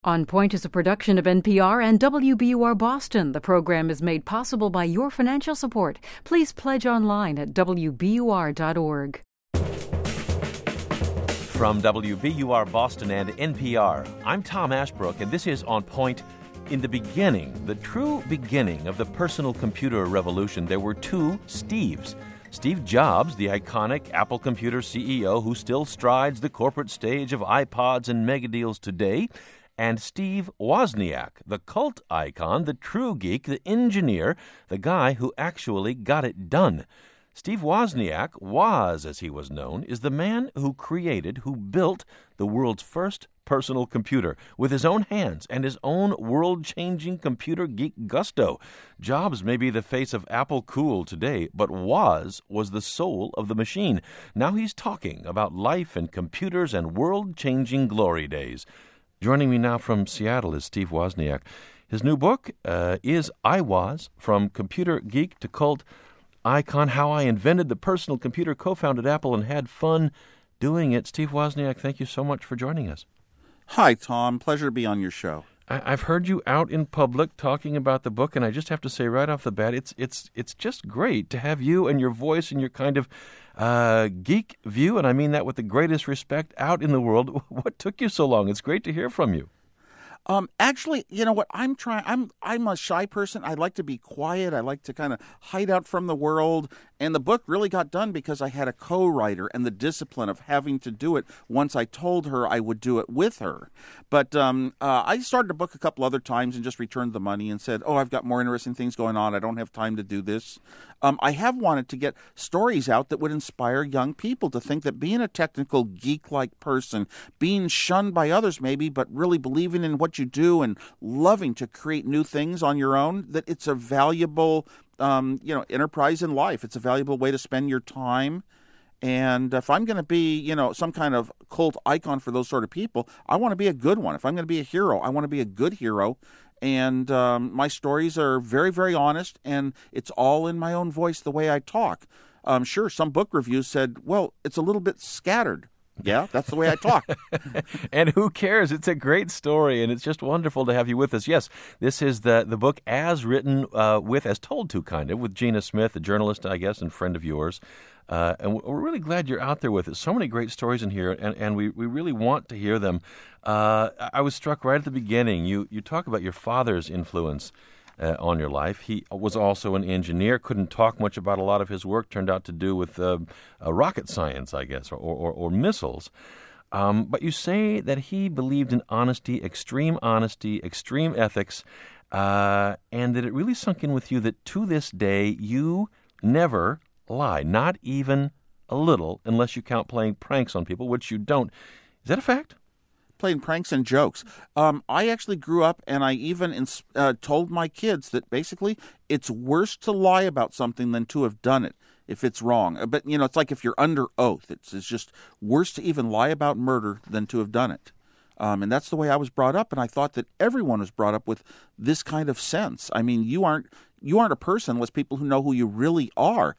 On Point is a production of NPR and WBUR Boston. The program is made possible by your financial support. Please pledge online at WBUR.org. From WBUR Boston and NPR, I'm Tom Ashbrook, and this is On Point. In the beginning, the true beginning of the personal computer revolution, there were two Steves. Steve Jobs, the iconic Apple Computer CEO who still strides the corporate stage of iPods and megadeals today, and Steve Wozniak, the cult icon, the true geek, the engineer, the guy who actually got it done. Steve Wozniak, Woz as he was known, is the man who built the world's first personal computer with his own hands and his own world-changing computer geek gusto. Jobs may be the face of Apple cool today, but Woz was the soul of the machine. Now he's talking about life and computers and world-changing glory days. Joining me now from Seattle is Steve Wozniak. His new book is I Was, From Computer Geek to Cult Icon, How I Invented the Personal Computer, Co-Founded Apple, and Had Fun Doing It. Steve Wozniak, thank you so much for joining us. Hi, Tom. Pleasure to be on your show. I've heard you out in public talking about the book, and I just have to say right off the bat, it's just great to have you and your voice and your kind of geek view, and I mean that with the greatest respect, out in the world. What took you so long? It's great to hear from you. Actually, you know what? I'm a shy person. I like to be quiet. I like to kind of hide out from the world. And the book really got done because I had a co-writer and the discipline of having to do it once I told her I would do it with her. But I started the book a couple other times and just returned the money and said, I've got more interesting things going on. I don't have time to do this. I have wanted to get stories out that would inspire young people to think that being a technical geek-like person, being shunned by others maybe, but really believing in what you do and loving to create new things on your own, that it's a valuable enterprise in life. It's a valuable way to spend your time. And if I'm going to be, some kind of cult icon for those sort of people, I want to be a good one. If I'm going to be a hero, I want to be a good hero. And my stories are very, very honest, and it's all in my own voice, the way I talk. Sure, some book reviews said, well, it's a little bit scattered. Yeah, that's the way I talk. And who cares? It's a great story, and it's just wonderful to have you with us. Yes, this is the book as written as told to, kind of, with Gina Smith, a journalist, I guess, and friend of yours. And we're really glad you're out there with us. So many great stories in here, and we really want to hear them. I was struck right at the beginning. You talk about your father's influence on your life. He was also an engineer, couldn't talk much about a lot of his work, turned out to do with rocket science, I guess, or missiles. But you say that he believed in honesty, extreme ethics, and that it really sunk in with you that to this day you never lie, not even a little, unless you count playing pranks on people, which you don't. Is that a fact? Playing pranks and jokes. I actually grew up, and I even told my kids that basically it's worse to lie about something than to have done it if it's wrong. But, it's like if you're under oath. It's just worse to even lie about murder than to have done it. And that's the way I was brought up, and I thought that everyone was brought up with this kind of sense. I mean, you aren't a person unless people who know who you really are.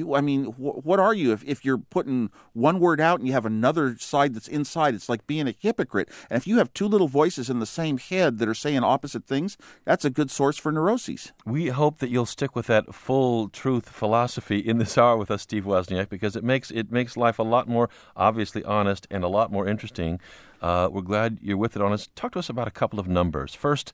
What are you if you're putting one word out and you have another side that's inside? It's like being a hypocrite. And if you have two little voices in the same head that are saying opposite things, that's a good source for neuroses. We hope that you'll stick with that full truth philosophy in this hour with us, Steve Wozniak, because it makes life a lot more obviously honest and a lot more interesting. We're glad you're with it on us. Talk to us about a couple of numbers. First,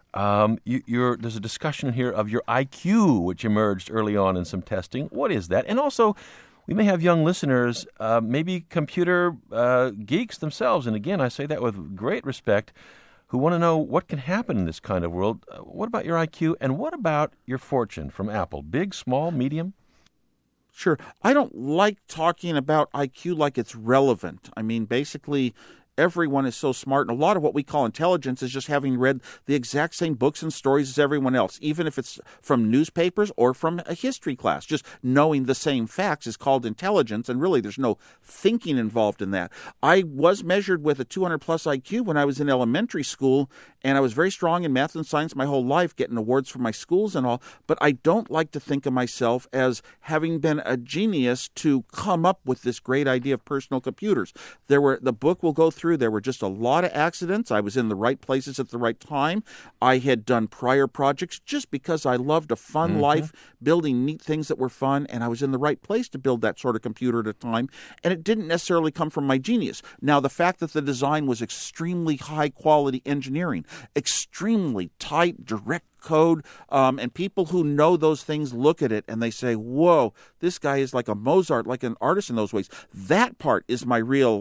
there's a discussion here of your IQ, which emerged early on in some testing. What is that? And also, we may have young listeners, maybe computer geeks themselves, and again, I say that with great respect, who want to know what can happen in this kind of world. What about your IQ, and what about your fortune from Apple? Big, small, medium? Sure. I don't like talking about IQ like it's relevant. I mean, basically, everyone is so smart, and a lot of what we call intelligence is just having read the exact same books and stories as everyone else, even if it's from newspapers or from a history class. Just knowing the same facts is called intelligence, and really there's no thinking involved in that. I was measured with a 200-plus IQ when I was in elementary school, and I was very strong in math and science my whole life, getting awards from my schools and all, but I don't like to think of myself as having been a genius to come up with this great idea of personal computers. The book will go through through, there were just a lot of accidents. I was in the right places at the right time. I had done prior projects just because I loved a fun life, building neat things that were fun, and I was in the right place to build that sort of computer at a time, and it didn't necessarily come from my genius. Now, the fact that the design was extremely high-quality engineering, extremely tight, direct code, and people who know those things look at it and they say, whoa, this guy is like a Mozart, like an artist in those ways. That part is my real,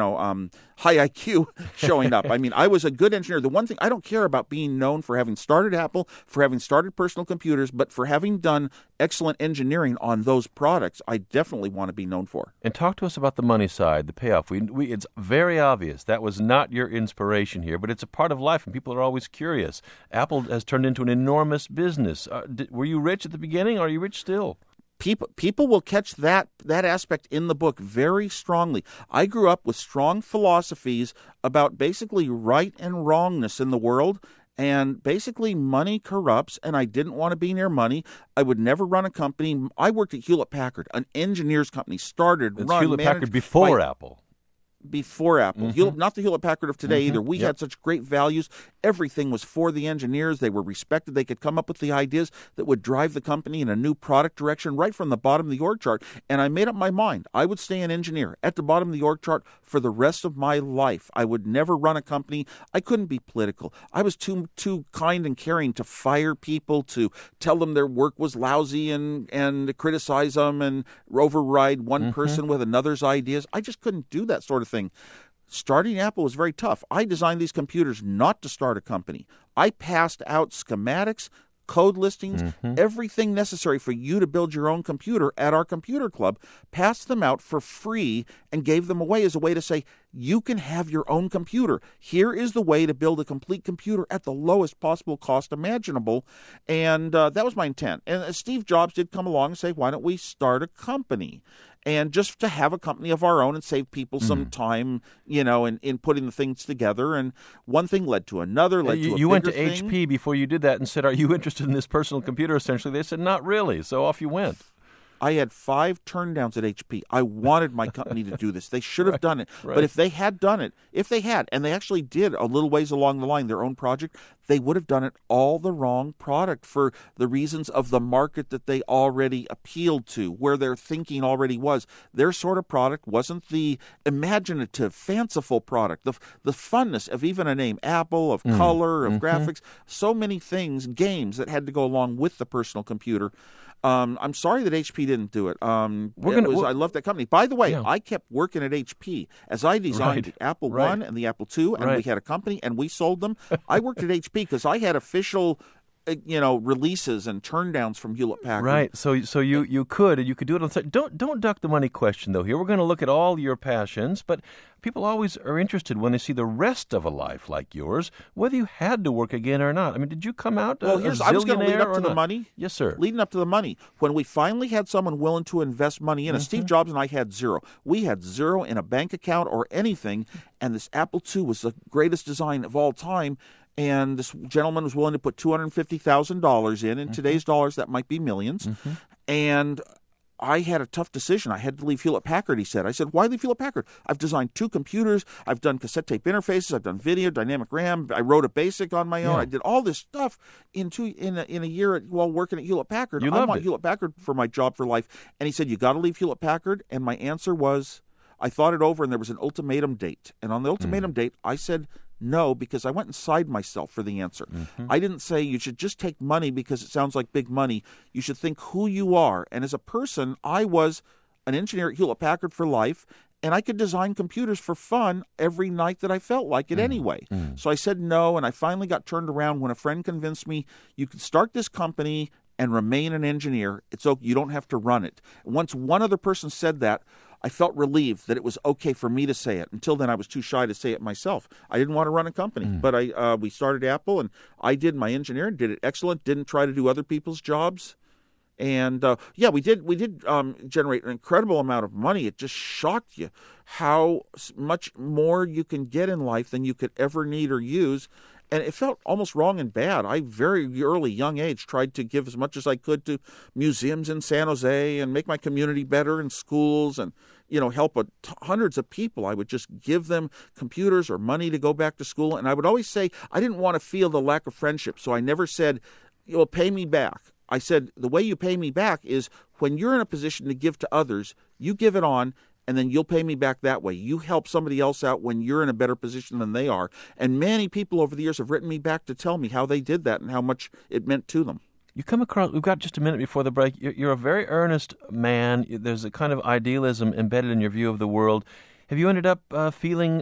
high IQ showing up. I mean, I was a good engineer. The one thing, I don't care about being known for having started Apple, for having started personal computers, but for having done excellent engineering on those products, I definitely want to be known for. And talk to us about the money side, the payoff. It's very obvious that was not your inspiration here, but it's a part of life, and people are always curious. Apple has turned into an enormous business. Were you rich at the beginning, or are you rich still? People will catch that aspect in the book very strongly. I grew up with strong philosophies about basically right and wrongness in the world, and basically money corrupts, and I didn't want to be near money. I would never run a company. I worked at Hewlett-Packard, an engineer's company, Hewlett-Packard before Apple. Before Apple. Not the Hewlett-Packard of today either. We had such great values. Everything was for the engineers. They were respected. They could come up with the ideas that would drive the company in a new product direction right from the bottom of the org chart. And I made up my mind. I would stay an engineer at the bottom of the org chart for the rest of my life. I would never run a company. I couldn't be political. I was too kind and caring to fire people, to tell them their work was lousy and criticize them and override one person with another's ideas. I just couldn't do that sort of thing. Starting Apple was very tough. I designed these computers not to start a company. I passed out schematics, code listings, everything necessary for you to build your own computer at our computer club, passed them out for free and gave them away as a way to say, you can have your own computer. Here is the way to build a complete computer at the lowest possible cost imaginable. And that was my intent. And Steve Jobs did come along and say, why don't we start a company? And just to have a company of our own and save people some time, in putting the things together. And one thing led to another, You went to HP before you did that and said, are you interested in this personal computer, essentially? They said, not really. So off you went. I had 5 turndowns at HP. I wanted my company to do this. They should have done it. Right. But if they had done it, and they actually did a little ways along the line, their own project, they would have done it all the wrong product for the reasons of the market that they already appealed to, where their thinking already was. Their sort of product wasn't the imaginative, fanciful product, the funness of even a name, Apple, of color, of graphics, so many things, games that had to go along with the personal computer. I'm sorry that HP didn't do it. I love that company. By the way, I kept working at HP as I designed the Apple I and the Apple II, and we had a company, and we sold them. I worked at HP because I had official releases and turndowns from Hewlett-Packard. Right. So you could do it on site. Don't duck the money question, though, here. We're going to look at all your passions, but people always are interested when they see the rest of a life like yours, whether you had to work again or not. I mean, did you come out I was going to lead up to the money. Yes, sir. Leading up to the money. When we finally had someone willing to invest money in it, Steve Jobs and I had zero. We had zero in a bank account or anything, and this Apple II was the greatest design of all time. And this gentleman was willing to put $250,000 in. In today's dollars, that might be millions. And I had a tough decision. I had to leave Hewlett-Packard, he said. I said, why leave Hewlett-Packard? I've designed 2 computers. I've done cassette tape interfaces. I've done video, dynamic RAM. I wrote a BASIC on my own. Yeah. I did all this stuff in a year while working at Hewlett-Packard. I want Hewlett-Packard for my job for life. And he said, you got to leave Hewlett-Packard. And my answer was, I thought it over, and there was an ultimatum date. And on the ultimatum date, I said no, because I went inside myself for the answer. I didn't say you should just take money because it sounds like big money. You should think who you are. And as a person, I was an engineer at Hewlett-Packard for life, and I could design computers for fun every night that I felt like it anyway. So I said no, and I finally got turned around when a friend convinced me, you could start this company and remain an engineer. It's okay. You don't have to run it. Once one other person said that, I felt relieved that it was okay for me to say it. Until then, I was too shy to say it myself. I didn't want to run a company, but we started Apple, and I did my engineering, did it excellent, didn't try to do other people's jobs. And we did generate an incredible amount of money. It just shocked you how much more you can get in life than you could ever need or use. And it felt almost wrong and bad. I, very early, young age, tried to give as much as I could to museums in San Jose and make my community better in schools and help hundreds of people, I would just give them computers or money to go back to school. And I would always say I didn't want to feel the lack of friendship. So I never said, pay me back. I said, the way you pay me back is when you're in a position to give to others, you give it on, and then you'll pay me back that way. You help somebody else out when you're in a better position than they are. And many people over the years have written me back to tell me how they did that and how much it meant to them. You come across, we've got just a minute before the break, you're a very earnest man. There's a kind of idealism embedded in your view of the world. Have you ended up feeling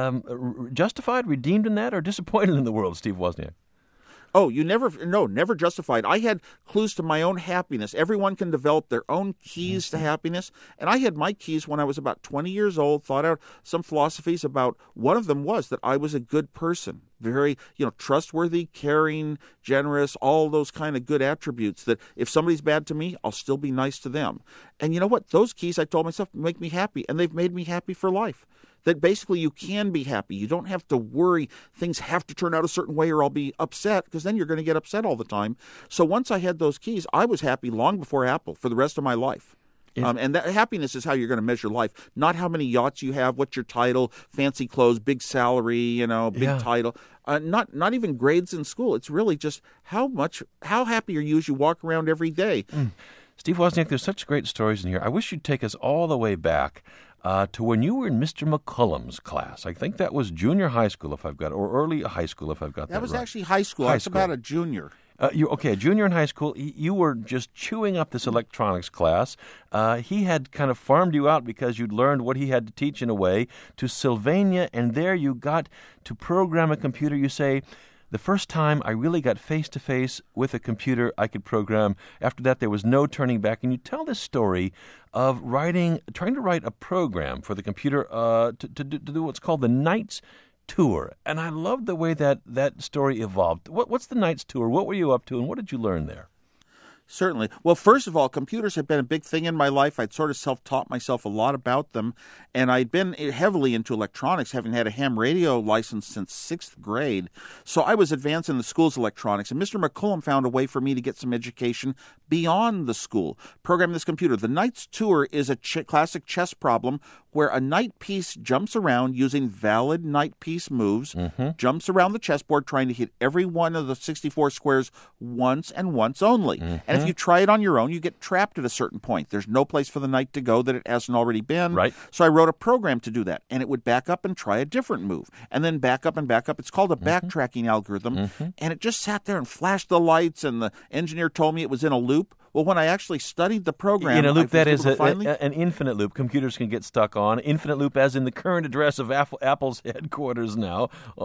justified, redeemed in that, or disappointed in the world, Steve Wozniak? Oh, never justified. I had clues to my own happiness. Everyone can develop their own keys to happiness. And I had my keys when I was about 20 years old, thought out some philosophies about, one of them was that I was a good person. Very, trustworthy, caring, generous, all those kind of good attributes that if somebody's bad to me, I'll still be nice to them. And you know what? Those keys, I told myself, make me happy. And they've made me happy for life. That basically you can be happy. You don't have to worry things have to turn out a certain way or I'll be upset, because then you're going to get upset all the time. So once I had those keys, I was happy long before Apple for the rest of my life. And that happiness is how you're going to measure life, not how many yachts you have, what's your title, fancy clothes, big salary, big title, not even grades in school. It's really just how happy are you as you walk around every day. Steve Wozniak, there's such great stories in here. I wish you'd take us all the way back to when you were in Mr. McCullum's class. I think that was junior high school, or early high school, if I've got that right. That was actually high school. I was about a junior. A junior in high school. You were just chewing up this electronics class. He had kind of farmed you out because you'd learned what he had to teach in a way to Sylvania, and there you got to program a computer. You say, the first time I really got face-to-face with a computer I could program. After that, there was no turning back. And you tell this story of trying to write a program for the computer to do what's called the Knights Tour. And I love the way that story evolved. What's the Knights Tour? What were you up to, and what did you learn there? Certainly. Well, first of all, computers have been a big thing in my life. I'd sort of self-taught myself a lot about them, and I'd been heavily into electronics, having had a ham radio license since 6th grade. So I was advanced in the school's electronics, and Mr. McCullum found a way for me to get some education beyond the school, programming this computer. The Knights Tour is a classic chess problem where a knight piece jumps around using valid knight piece moves, jumps around the chessboard trying to hit every one of the 64 squares once and once only. And if you try it on your own, you get trapped at a certain point. There's no place for the knight to go that it hasn't already been. Right. So I wrote a program to do that, and it would back up and try a different move, and then back up and back up. It's called a backtracking algorithm, and it just sat there and flashed the lights, and the engineer told me it was in a loop. Well, when I actually studied the program... In a loop, that is an infinite loop. Computers can get stuck on. Infinite loop as in the current address of Apple's headquarters now.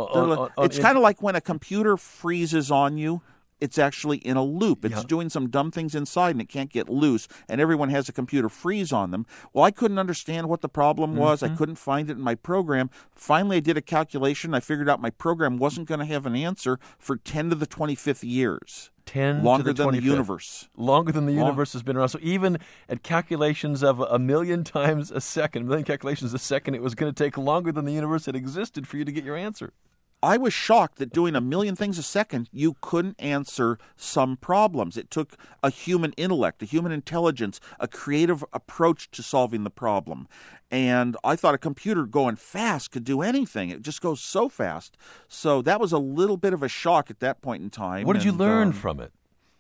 It's kind of like when a computer freezes on you. It's actually in a loop. It's doing some dumb things inside, and it can't get loose, and everyone has a computer freeze on them. Well, I couldn't understand what the problem was. I couldn't find it in my program. Finally, I did a calculation. I figured out my program wasn't going to have an answer for 10 to the 25th years. 10 longer to the 25th. Than the universe. Longer than the universe has been around. So even at calculations of a million times a second, a million calculations a second, it was going to take longer than the universe had existed for you to get your answer. I was shocked that doing a million things a second, you couldn't answer some problems. It took a human intellect, a human intelligence, a creative approach to solving the problem. And I thought a computer going fast could do anything. It just goes so fast. So that was a little bit of a shock at that point in time. What did you learn from it?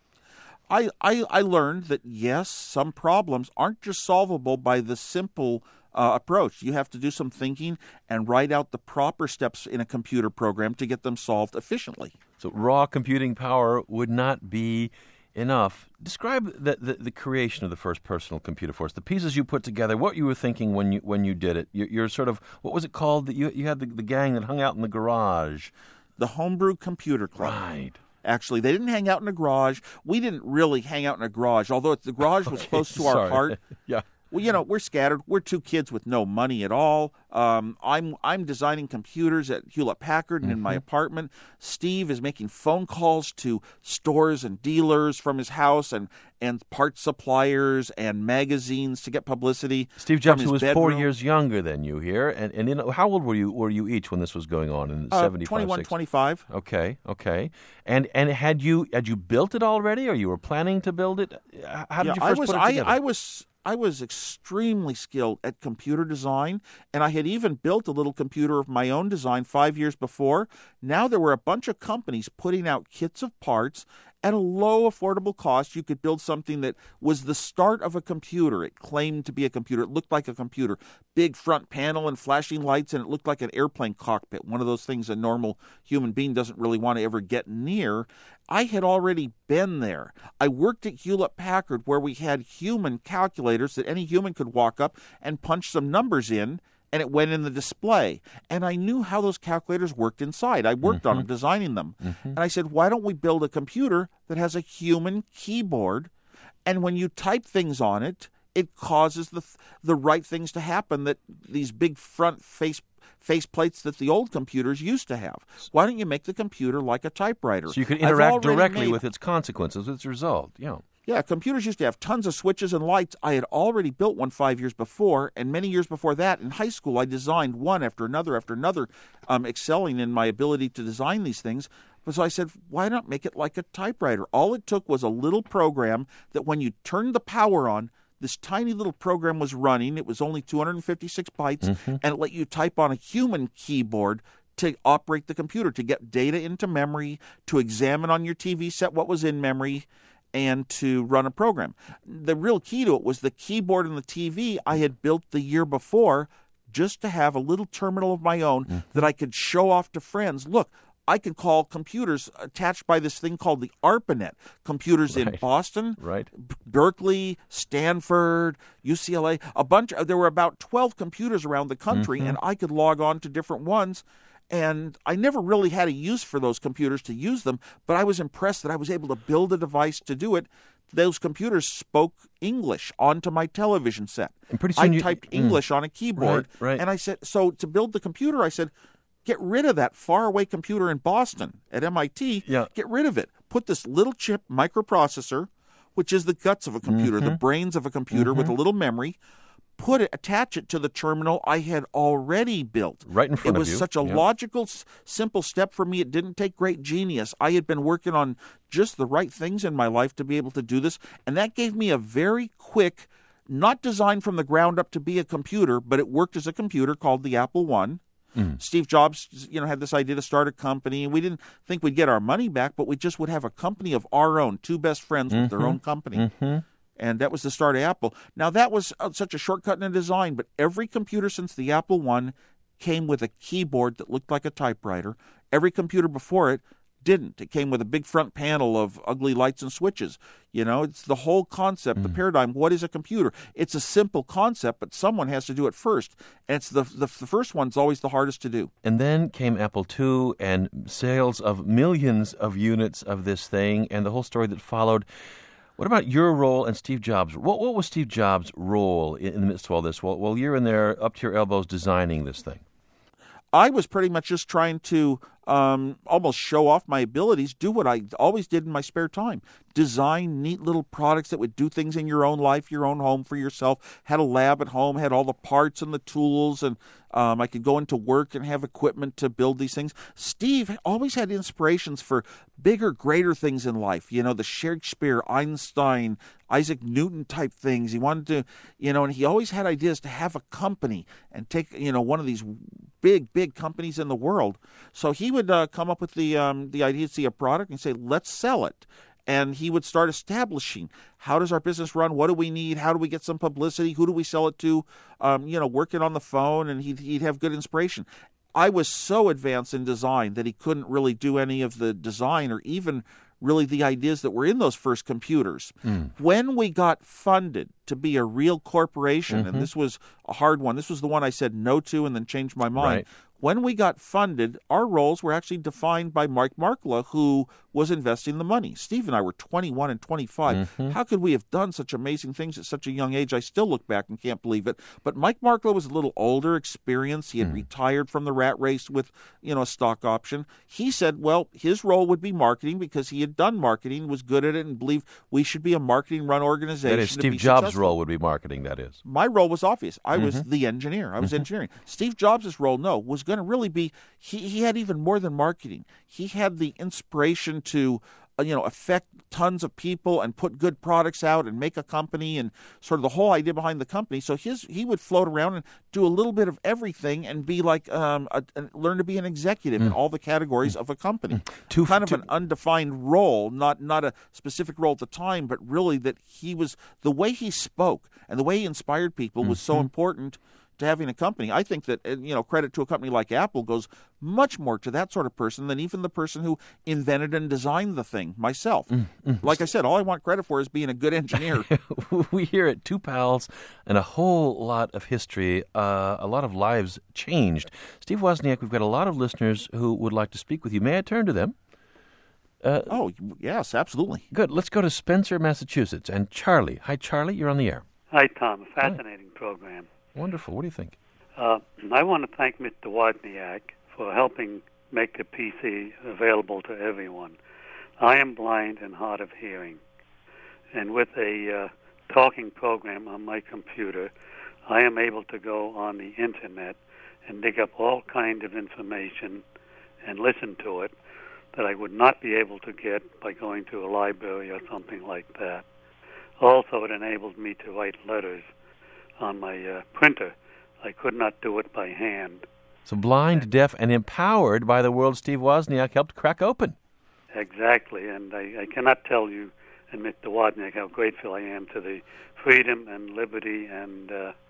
I learned that, yes, some problems aren't just solvable by the simple approach. You have to do some thinking and write out the proper steps in a computer program to get them solved efficiently. So raw computing power would not be enough. Describe the creation of the first personal computer for us. The pieces you put together, what you were thinking when you did it. You're sort of, what was it called? That you had the gang that hung out in the garage. The Homebrew Computer Club. Right. Actually, they didn't hang out in a garage. We didn't really hang out in a garage, although the garage was close to our heart. Yeah. Well, we're scattered. We're two kids with no money at all. I'm designing computers at Hewlett-Packard and in my apartment. Steve is making phone calls to stores and dealers from his house and parts suppliers and magazines to get publicity. Steve Jobs, who was 4 years younger than you here, and how old were you each when this was going on in 75? 21, 25. Okay. And had you built it already, or you were planning to build it? How did you first put it together? was extremely skilled at computer design, and I had even built a little computer of my own design 5 years before. Now there were a bunch of companies putting out kits of parts at a low, affordable cost. You could build something that was the start of a computer. It claimed to be a computer. It looked like a computer. Big front panel and flashing lights, and it looked like an airplane cockpit, one of those things a normal human being doesn't really want to ever get near. I had already been there. I worked at Hewlett-Packard, where we had human calculators that any human could walk up and punch some numbers in, and it went in the display. And I knew how those calculators worked inside. I worked on them, designing them. And I said, why don't we build a computer that has a human keyboard, and when you type things on it, it causes the right things to happen that these big front face plates that the old computers used to have. Why don't you make the computer like a typewriter? So you could interact directly with its consequences, with its result. Yeah, computers used to have tons of switches and lights. I had already built one 5 years before, and many years before that, in high school, I designed one after another, excelling in my ability to design these things. So I said, why not make it like a typewriter? All it took was a little program that when you turned the power on, this tiny little program was running. It was only 256 bytes, and it let you type on a human keyboard to operate the computer, to get data into memory, to examine on your TV set what was in memory, and to run a program. The real key to it was the keyboard and the TV I had built the year before just to have a little terminal of my own that I could show off to friends. Look, I can call computers attached by this thing called the ARPANET. Computers in Boston, Berkeley, Stanford, UCLA, there were about 12 computers around the country, and I could log on to different ones. And I never really had a use for those computers to use them, but I was impressed that I was able to build a device to do it. Those computers spoke English onto my television set. And pretty soon I typed English on a keyboard, and I said, so to build the computer, I said, get rid of that faraway computer in Boston at MIT. Get rid of it. Put this little chip microprocessor, which is the guts of a computer, the brains of a computer with a little memory. Attach it to the terminal I had already built. Right in front of you. It was such a logical, simple step for me. It didn't take great genius. I had been working on just the right things in my life to be able to do this, and that gave me a very quick, not designed from the ground up to be a computer, but it worked as a computer called the Apple I. Steve Jobs, had this idea to start a company, and we didn't think we'd get our money back, but we just would have a company of our own, two best friends with their own company. And that was the start of Apple. Now, that was such a shortcut in the design, but every computer since the Apple I came with a keyboard that looked like a typewriter. Every computer before it didn't. It came with a big front panel of ugly lights and switches. It's the whole concept, the paradigm. What is a computer? It's a simple concept, but someone has to do it first. And it's the first one's always the hardest to do. And then came Apple II and sales of millions of units of this thing and the whole story that followed. What about your role and Steve Jobs? What was Steve Jobs' role in the midst of all this? Well, you're in there up to your elbows designing this thing. I was pretty much just trying to almost show off my abilities, do what I always did in my spare time. Design neat little products that would do things in your own life, your own home for yourself. Had a lab at home, had all the parts and the tools, and I could go into work and have equipment to build these things. Steve always had inspirations for bigger, greater things in life. The Shakespeare, Einstein, Isaac Newton type things. He wanted to, and he always had ideas to have a company and take, one of these big companies in the world. So he would come up with the idea to see a product and say, let's sell it. And he would start establishing, how does our business run? What do we need? How do we get some publicity? Who do we sell it to? Working on the phone, and he'd have good inspiration. I was so advanced in design that he couldn't really do any of the design or even really the ideas that were in those first computers. When we got funded to be a real corporation, and this was a hard one, this was the one I said no to and then changed my mind. When we got funded, our roles were actually defined by Mike Markkula, who was investing the money. Steve and I were 21 and 25. How could we have done such amazing things at such a young age? I still look back and can't believe it. But Mike Markkula was a little older, experienced. He had retired from the rat race with, a stock option. He said, well, his role would be marketing because he had done marketing, was good at it, and believed we should be a marketing-run organization. That is, Steve Jobs' role would be marketing, that is. My role was obvious. I was the engineer. I was engineering. Steve Jobs' role, was going to really be, he had even more than marketing. He had the inspiration to affect tons of people and put good products out and make a company and sort of the whole idea behind the company. So he would float around and do a little bit of everything and be like learn to be an executive in all the categories of a company. Kind of an undefined role, not a specific role at the time, but really that he was the way he spoke and the way he inspired people was so important to having a company. I think that, credit to a company like Apple goes much more to that sort of person than even the person who invented and designed the thing, myself. Like I said, all I want credit for is being a good engineer. We hear it, two pals and a whole lot of history, a lot of lives changed. Steve Wozniak, we've got a lot of listeners who would like to speak with you. May I turn to them? Oh, yes, absolutely. Good. Let's go to Spencer, Massachusetts. And Charlie. Hi, Charlie. You're on the air. Hi, Tom. Fascinating program. Wonderful. What do you think? I want to thank Mr. Wozniak for helping make the PC available to everyone. I am blind and hard of hearing, and with a talking program on my computer, I am able to go on the Internet and dig up all kinds of information and listen to it that I would not be able to get by going to a library or something like that. Also, it enables me to write letters on my printer. I could not do it by hand. So blind, deaf, and empowered by the world Steve Wozniak helped crack open. Exactly, and I cannot tell you and Mr. Wozniak how grateful I am to the freedom and liberty and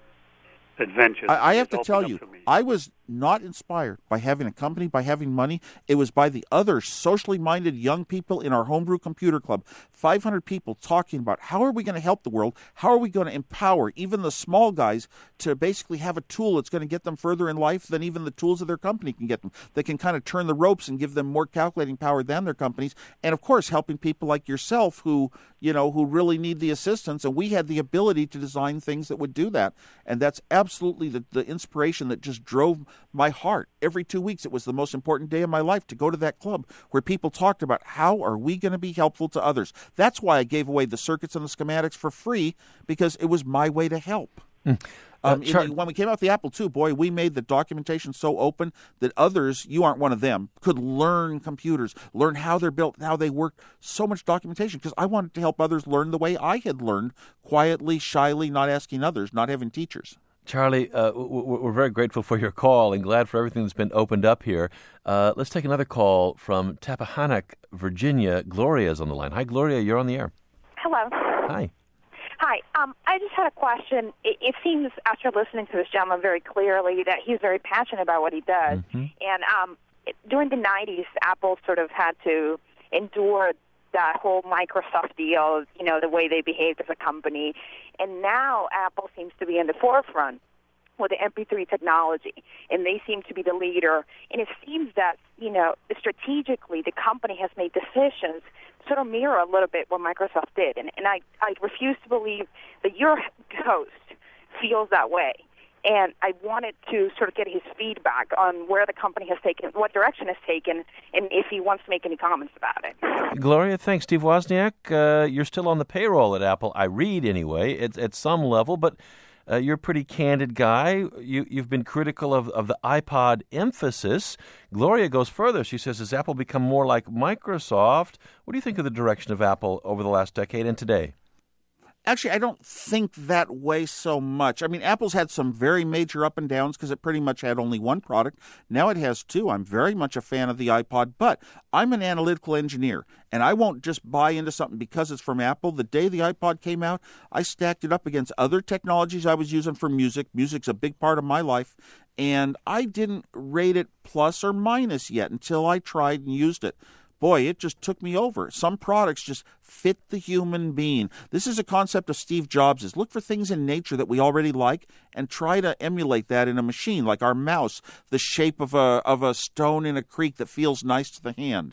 adventure. I have to tell you, I was not inspired by having a company, by having money. It was by the other socially minded young people in our homebrew computer club. 500 people talking about how are we going to help the world? How are we going to empower even the small guys to basically have a tool that's going to get them further in life than even the tools of their company can get them. They can kind of turn the ropes and give them more calculating power than their companies. And of course, helping people like yourself who really need the assistance. And we had the ability to design things that would do that. And that's absolutely the inspiration that just drove my heart. Every 2 weeks, it was the most important day of my life to go to that club where people talked about how are we going to be helpful to others. That's why I gave away the circuits and the schematics for free, because it was my way to help. When we came out with the Apple II, boy, we made the documentation so open that others, you aren't one of them, could learn computers, learn how they're built, how they work. So much documentation, because I wanted to help others learn the way I had learned, quietly, shyly, not asking others, not having teachers. Charlie, we're very grateful for your call and glad for everything that's been opened up here. Let's take another call from Tappahannock, Virginia. Gloria is on the line. Hi, Gloria. You're on the air. Hello. Hi. Hi. I just had a question. It seems, after listening to this gentleman very clearly, that he's very passionate about what he does. Mm-hmm. And during the 90s, Apple sort of had to endure that whole Microsoft deal, the way they behaved as a company. And now Apple seems to be in the forefront with the MP3 technology, and they seem to be the leader. And it seems that, strategically the company has made decisions sort of mirror a little bit what Microsoft did. And I refuse to believe that your host feels that way. And I wanted to sort of get his feedback on where the company has taken, what direction it's taken, and if he wants to make any comments about it. Gloria, thanks. Steve Wozniak, you're still on the payroll at Apple, I read anyway, it's at some level, but you're a pretty candid guy. You've been critical of the iPod emphasis. Gloria goes further. She says, has Apple become more like Microsoft? What do you think of the direction of Apple over the last decade and today? Actually, I don't think that way so much. I mean, Apple's had some very major up and downs because it pretty much had only one product. Now it has two. I'm very much a fan of the iPod, but I'm an analytical engineer, and I won't just buy into something because it's from Apple. The day the iPod came out, I stacked it up against other technologies I was using for music. Music's a big part of my life, and I didn't rate it plus or minus yet until I tried and used it. Boy, it just took me over. Some products just fit the human being. This is a concept of Steve Jobs' look for things in nature that we already like and try to emulate that in a machine, like our mouse, the shape of a stone in a creek that feels nice to the hand.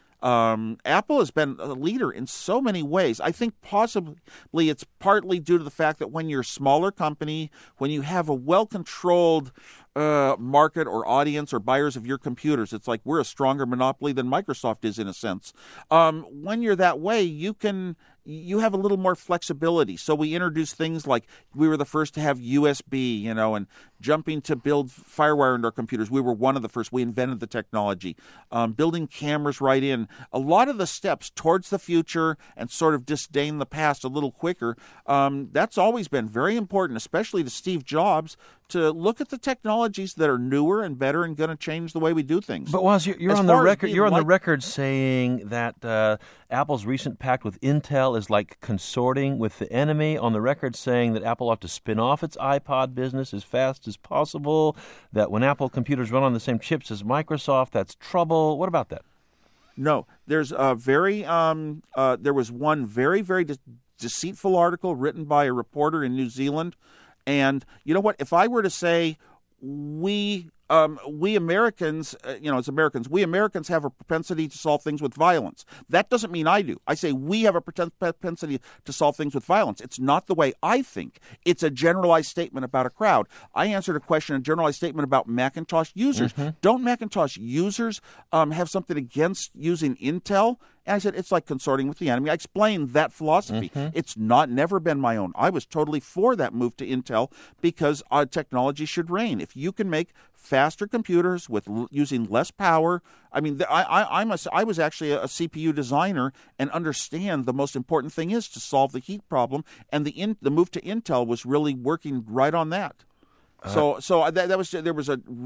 Apple has been a leader in so many ways. I think possibly it's partly due to the fact that when you're a smaller company, when you have a well-controlled market or audience or buyers of your computers. It's like we're a stronger monopoly than Microsoft is in a sense. When you're that way, you have a little more flexibility. So we introduced things like we were the first to have USB, and jumping to build FireWire into our computers. We were one of the first. We invented the technology. Building cameras right in. A lot of the steps towards the future and sort of disdain the past a little quicker, that's always been very important, especially to Steve Jobs, to look at the technologies that are newer and better and going to change the way we do things. But Woz, you're on the record. You're on the record saying that Apple's recent pact with Intel is like consorting with the enemy. On the record, saying that Apple ought to spin off its iPod business as fast as possible. That when Apple computers run on the same chips as Microsoft, that's trouble. What about that? No, there's there was one very, very deceitful article written by a reporter in New Zealand. And you know what? If I were to say we Americans, as Americans, we Americans have a propensity to solve things with violence. That doesn't mean I do. I say we have a propensity to solve things with violence. It's not the way I think. It's a generalized statement about a crowd. I answered a question, a generalized statement about Macintosh users. Mm-hmm. Don't Macintosh users have something against using Intel? And I said, it's like consorting with the enemy. I explained that philosophy. Mm-hmm. It's never been my own. I was totally for that move to Intel because technology should reign. If you can make faster computers with using less power, I mean, I was actually a CPU designer and understand the most important thing is to solve the heat problem. And the move to Intel was really working right on that. So there was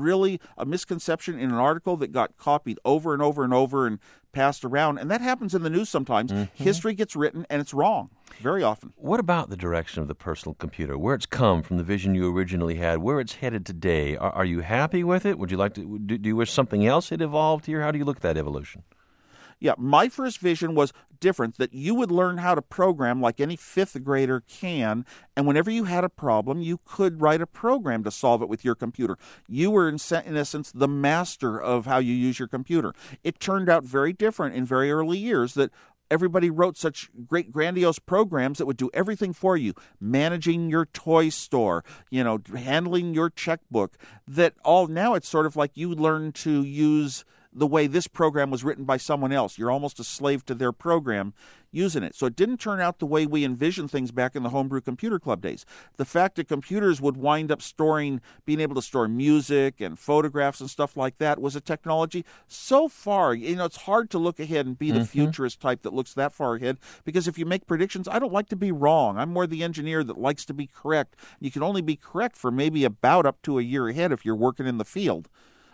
a misconception in an article that got copied over and over and over and passed around, and that happens in the news sometimes. Mm-hmm. History gets written and it's wrong very often. What about the direction of the personal computer? Where it's come from the vision you originally had, where it's headed today? Are you happy with it? Would you like to? Do you wish something else had evolved here? How do you look at that evolution? Yeah, my first vision was different, that you would learn how to program like any fifth grader can, and whenever you had a problem, you could write a program to solve it with your computer. You were, in essence, the master of how you use your computer. It turned out very different in very early years that everybody wrote such great, grandiose programs that would do everything for you, managing your toy store, handling your checkbook, that all now it's sort of like you learn to use the way this program was written by someone else. You're almost a slave to their program using it. So it didn't turn out the way we envisioned things back in the Homebrew Computer Club days. The fact that computers would wind up being able to store music and photographs and stuff like that was a technology so far. It's hard to look ahead and be the futurist type that looks that far ahead, because if you make predictions, I don't like to be wrong. I'm more the engineer that likes to be correct. You can only be correct for maybe about up to a year ahead if you're working in the field.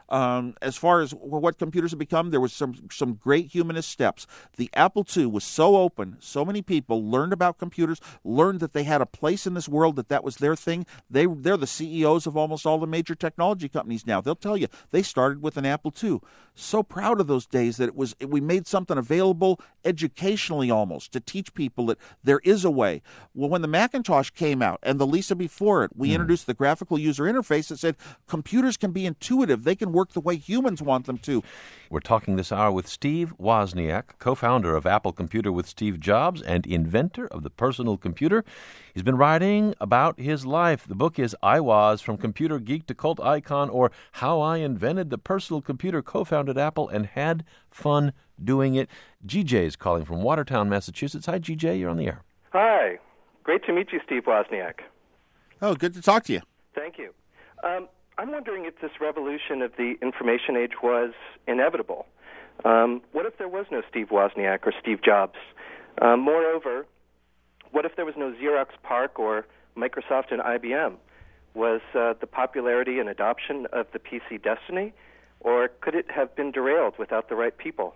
As far as what computers have become, there was some great humanist steps. The Apple II was so open. So many people learned about computers, learned that they had a place in this world, that was their thing. They're the CEOs of almost all the major technology companies now. They'll tell you they started with an Apple II. So proud of those days that we made something available educationally almost to teach people that there is a way. Well, when the Macintosh came out and the Lisa before it, we introduced the graphical user interface that said computers can be intuitive. They can work the way humans want them to. We're talking this hour with Steve Wozniak, co-founder of Apple Computer with Steve Jobs and inventor of the personal computer. He's been writing about his life. The book is I Was, From Computer Geek to Cult Icon, or How I Invented the Personal Computer, Co-Founded Apple, and Had Fun Doing It. GJ is calling from Watertown, Massachusetts. Hi, GJ. You're on the air. Hi. Great to meet you, Steve Wozniak. Oh, good to talk to you. Thank you. I'm wondering if this revolution of the information age was inevitable. What if there was no Steve Wozniak or Steve Jobs? Moreover, what if there was no Xerox PARC or Microsoft and IBM? Was the popularity and adoption of the PC destiny, or could it have been derailed without the right people?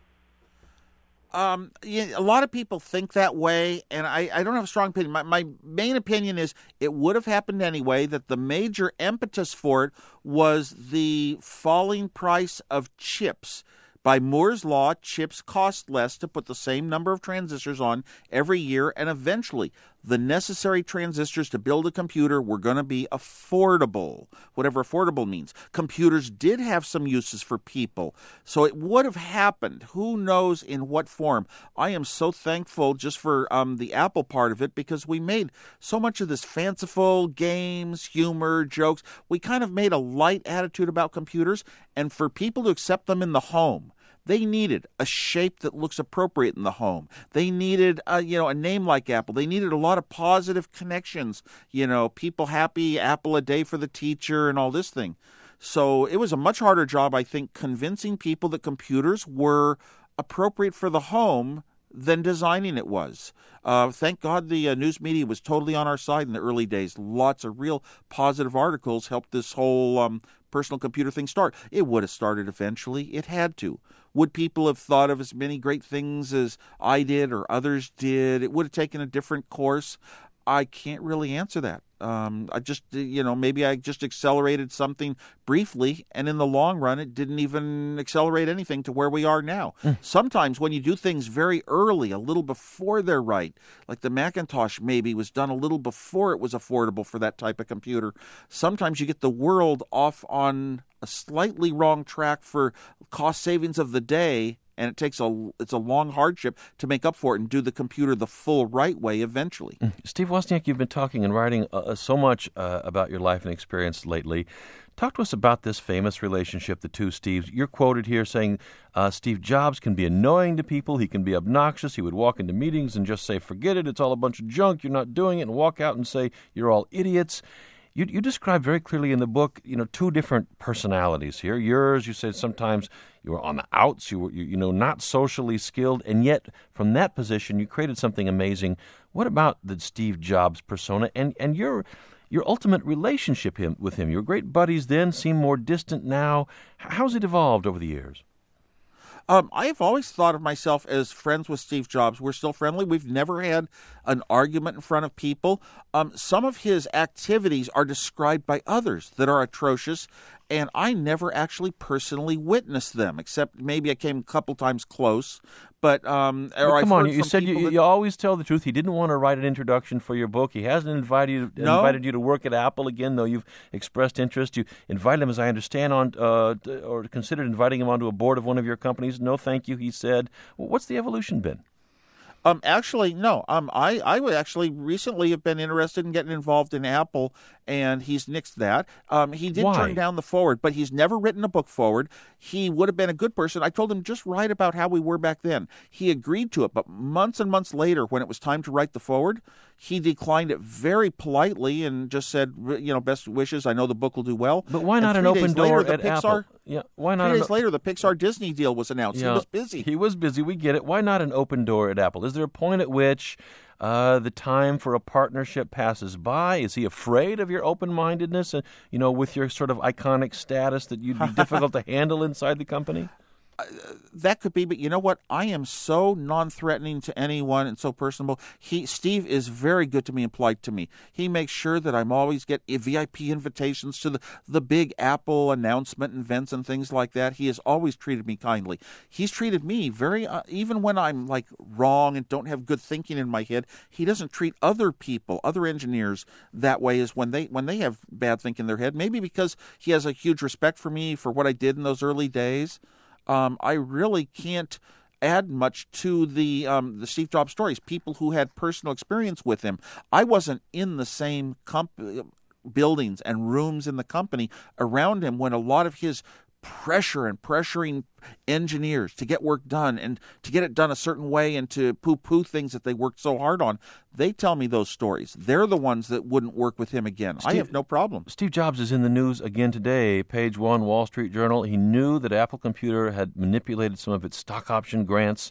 A lot of people think that way, and I don't have a strong opinion. My main opinion is it would have happened anyway, that the major impetus for it was the falling price of chips. By Moore's law, chips cost less to put the same number of transistors on every year, and eventually the necessary transistors to build a computer were going to be affordable, whatever affordable means. Computers did have some uses for people, so it would have happened. Who knows in what form? I am so thankful just for the Apple part of it, because we made so much of this fanciful games, humor, jokes. We kind of made a light attitude about computers, and for people to accept them in the home, they needed a shape that looks appropriate in the home. They needed, a name like Apple. They needed a lot of positive connections. People happy, Apple a day for the teacher, and all this thing. So it was a much harder job, I think, convincing people that computers were appropriate for the home than designing it was. Thank God the news media was totally on our side in the early days. Lots of real positive articles helped this whole personal computer thing start. It would have started eventually. It had to. Would people have thought of as many great things as I did or others did? It would have taken a different course. I can't really answer that. I just, maybe I just accelerated something briefly, and in the long run, it didn't even accelerate anything to where we are now. Sometimes when you do things very early, a little before they're right, like the Macintosh maybe was done a little before it was affordable for that type of computer, sometimes you get the world off on a slightly wrong track for cost savings of the day, and it's a long hardship to make up for it and do the computer the full right way eventually. Steve Wozniak, you've been talking and writing so much about your life and experience lately. Talk to us about this famous relationship, the two Steves. You're quoted here saying Steve Jobs can be annoying to people. He can be obnoxious. He would walk into meetings and just say, forget it, it's all a bunch of junk, you're not doing it, and walk out and say, you're all idiots. You describe very clearly in the book, two different personalities here. Yours, you said sometimes you were on the outs, you were, not socially skilled, and yet from that position you created something amazing. What about the Steve Jobs persona and your ultimate relationship with him? You were great buddies then, seem more distant now. How's it evolved over the years? I've always thought of myself as friends with Steve Jobs. We're still friendly. We've never had an argument in front of people. Some of his activities are described by others that are atrocious, and I never actually personally witnessed them, except maybe I came a couple times close. But come on, you said you always tell the truth. He didn't want to write an introduction for your book. He hasn't invited you to work at Apple again, though you've expressed interest. You invited him, as I understand, or considered inviting him onto a board of one of your companies. No, thank you, he said. What's the evolution been? Actually, no. I would actually recently have been interested in getting involved in Apple, and he's nixed that. He did turn down the forward, but he's never written a book forward. He would have been a good person. I told him just write about how we were back then. He agreed to it, but months and months later, when it was time to write the forward, he declined it very politely and just said, best wishes. I know the book will do well. But why not an open door at Apple? Yeah, why not? 3 days later, the Pixar Disney deal was announced. Yeah, he was busy. He was busy. We get it. Why not an open door at Apple? Is there a point at which the time for a partnership passes by? Is he afraid of your open-mindedness and, with your sort of iconic status that you'd be difficult to handle inside the company? That could be, but you know what? I am so non-threatening to anyone and so personable. Steve is very good to me and polite to me. He makes sure that I'm always get VIP invitations to the big Apple announcement events and things like that. He has always treated me kindly. He's treated me very, even when I'm like wrong and don't have good thinking in my head, he doesn't treat other people, other engineers that way as when they have bad thinking in their head. Maybe because he has a huge respect for me for what I did in those early days. I really can't add much to the Steve Jobs stories. People who had personal experience with him. I wasn't in the same buildings and rooms in the company around him when a lot of his pressure and pressuring engineers to get work done and to get it done a certain way and to poo-poo things that they worked so hard on. They tell me those stories. They're the ones that wouldn't work with him again. I have no problem. Steve Jobs is in the news again today. Page 1, Wall Street Journal. He knew that Apple Computer had manipulated some of its stock option grants.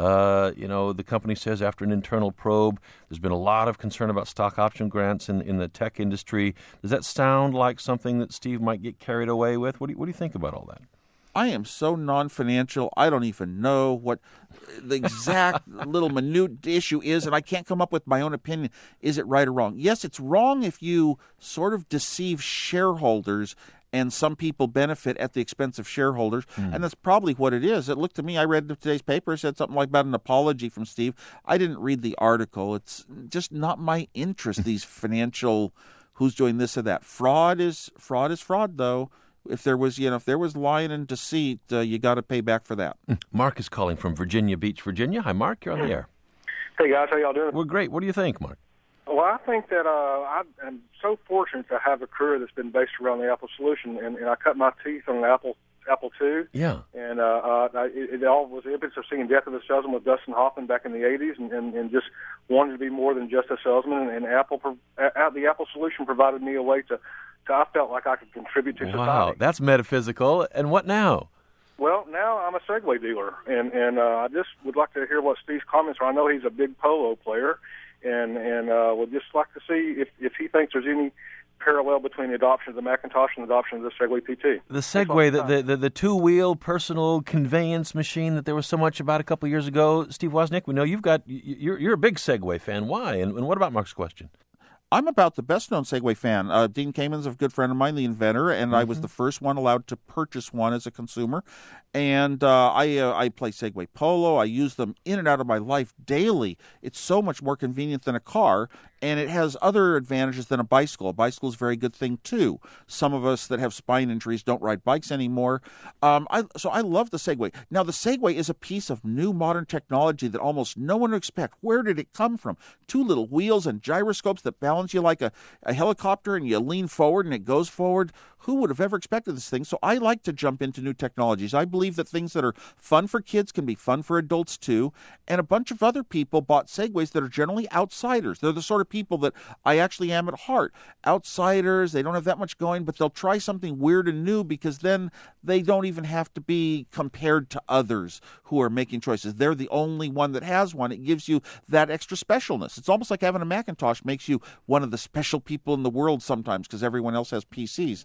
The company says after an internal probe, there's been a lot of concern about stock option grants in the tech industry. Does that sound like something that Steve might get carried away with? What do you think about all that? I am so non-financial, I don't even know what the exact little minute issue is, and I can't come up with my own opinion. Is it right or wrong? Yes, it's wrong if you sort of deceive shareholders and some people benefit at the expense of shareholders, and that's probably what it is. It looked to me, I read today's paper, it said something like about an apology from Steve. I didn't read the article. It's just not my interest, these financial, who's doing this or that. Fraud is fraud, though. If there was lying and deceit, you got to pay back for that. Mark is calling from Virginia Beach, Virginia. Hi, Mark. You're on the air. Hey, guys. How y'all doing? We're great. What do you think, Mark? Well, I think that I'm so fortunate to have a career that's been based around the Apple solution, and I cut my teeth on an Apple II. Yeah. And it all was the impetus of seeing Death of a Salesman with Dustin Hoffman back in the 80s, and just wanted to be more than just a salesman. And the Apple solution provided me a way to I felt like I could contribute to society. Wow, that's metaphysical. And what now? Well, now I'm a Segway dealer, and I just would like to hear what Steve's comments are. I know he's a big polo player, and would just like to see if he thinks there's any parallel between the adoption of the Macintosh and the adoption of the Segway PT. The Segway, the two-wheel personal conveyance machine that there was so much about a couple of years ago. Steve Wozniak, we know you're a big Segway fan. Why? And what about Mark's question? I'm about the best-known Segway fan. Dean Kamen's a good friend of mine, the inventor, and I was the first one allowed to purchase one as a consumer. And I play Segway Polo. I use them in and out of my life daily. It's so much more convenient than a car, and it has other advantages than a bicycle. A bicycle is a very good thing, too. Some of us that have spine injuries don't ride bikes anymore. So I love the Segway. Now, the Segway is a piece of new modern technology that almost no one would expect. Where did it come from? 2 little wheels and gyroscopes that balance you like a helicopter, and you lean forward and it goes forward. Who would have ever expected this thing? So I like to jump into new technologies. I believe that things that are fun for kids can be fun for adults too. And a bunch of other people bought Segways that are generally outsiders. They're the sort of people that I actually am at heart. Outsiders, they don't have that much going, but they'll try something weird and new because then they don't even have to be compared to others who are making choices. They're the only one that has one. It gives you that extra specialness. It's almost like having a Macintosh makes you one of the special people in the world sometimes because everyone else has PCs.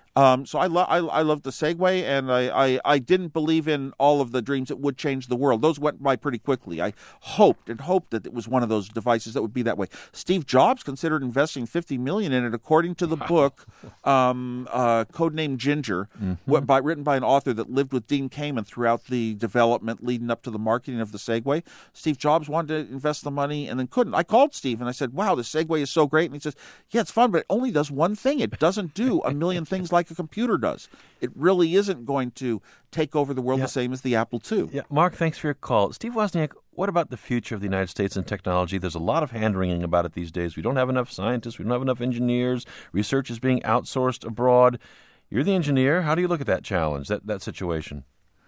So I love the Segway, and I didn't believe in all of the dreams that would change the world. Those went by pretty quickly. I hoped that it was one of those devices that would be that way. Steve Jobs considered investing $50 million in it, according to the book, Codename Ginger, written by an author that lived with Dean Kamen throughout the development leading up to the marketing of the Segway. Steve Jobs wanted to invest the money and then couldn't. I called Steve and I said, "Wow, the Segway is so great." And he says, "Yeah, it's fun, but it only does one thing. It doesn't do a million things like a computer does. It really isn't going to take over the world the same as the Apple II." Yeah, Mark, thanks for your call. Steve Wozniak, what about the future of the United States in technology? There's a lot of hand-wringing about it these days. We don't have enough scientists. We don't have enough engineers. Research is being outsourced abroad. You're the engineer. How do you look at that challenge, that situation?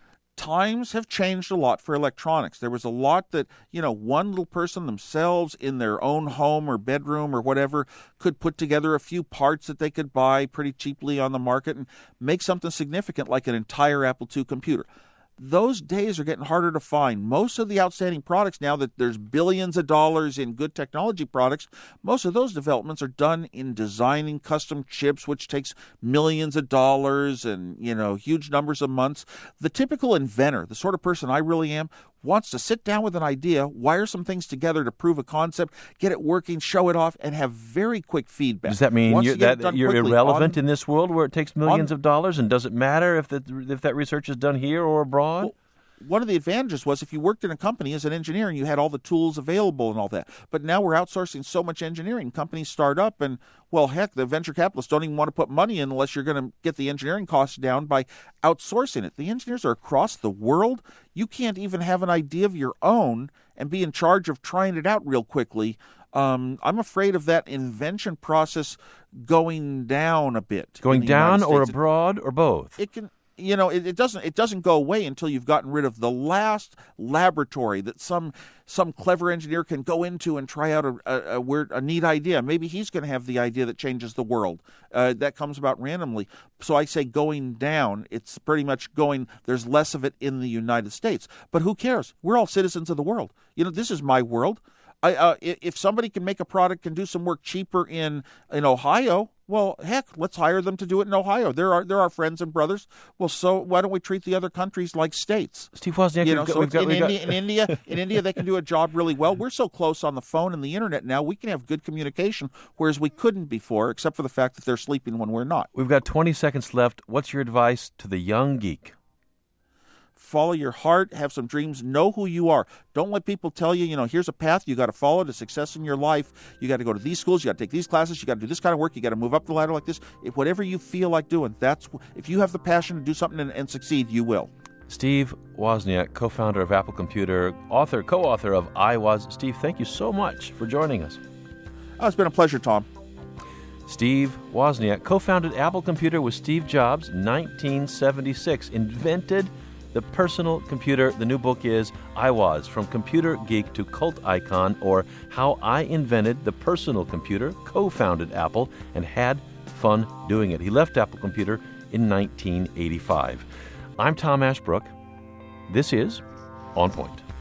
Times have changed a lot for electronics. There was a lot that, one little person themselves in their own home or bedroom or whatever could put together a few parts that they could buy pretty cheaply on the market and make something significant like an entire Apple II computer. Those days are getting harder to find. Most of the outstanding products now that there's billions of dollars in good technology products, most of those developments are done in designing custom chips, which takes millions of dollars and, huge numbers of months. The typical inventor, the sort of person I really am, wants to sit down with an idea, wire some things together to prove a concept, get it working, show it off, and have very quick feedback. Does that mean you're irrelevant in this world where it takes millions of dollars? And does it matter if that research is done here or abroad? Well, one of the advantages was if you worked in a company as an engineer and you had all the tools available and all that. But now we're outsourcing so much engineering. Companies start up and, the venture capitalists don't even want to put money in unless you're going to get the engineering costs down by outsourcing it. The engineers are across the world. You can't even have an idea of your own and be in charge of trying it out real quickly. I'm afraid of that invention process going down a bit. Going down or abroad or both? It can. It doesn't go away until you've gotten rid of the last laboratory that some clever engineer can go into and try out a neat idea. Maybe he's going to have the idea that changes the world. That comes about randomly. So I say going down. It's pretty much going. There's less of it in the United States. But who cares? We're all citizens of the world. This is my world. If somebody can make a product and do some work cheaper in Ohio, well, heck, let's hire them to do it in Ohio. They're our friends and brothers. Well, so why don't we treat the other countries like states? Steve Wozniak, in India, they can do a job really well. We're so close on the phone and the internet now, we can have good communication, whereas we couldn't before, except for the fact that they're sleeping when we're not. We've got 20 seconds left. What's your advice to the young geek? Follow your heart, have some dreams, know who you are. Don't let people tell you, here's a path you got to follow to success in your life. You got to go to these schools, you got to take these classes, you got to do this kind of work, you got to move up the ladder like this. Whatever you feel like doing, if you have the passion to do something and succeed, you will. Steve Wozniak, co-founder of Apple Computer, co-author of I Was. Steve, thank you so much for joining us. Oh, it's been a pleasure, Tom. Steve Wozniak co-founded Apple Computer with Steve Jobs in 1976, invented the personal computer. The new book is I Was, From Computer Geek to Cult Icon, or How I Invented the Personal Computer, co-founded Apple, and had fun doing it. He left Apple Computer in 1985. I'm Tom Ashbrook. This is On Point.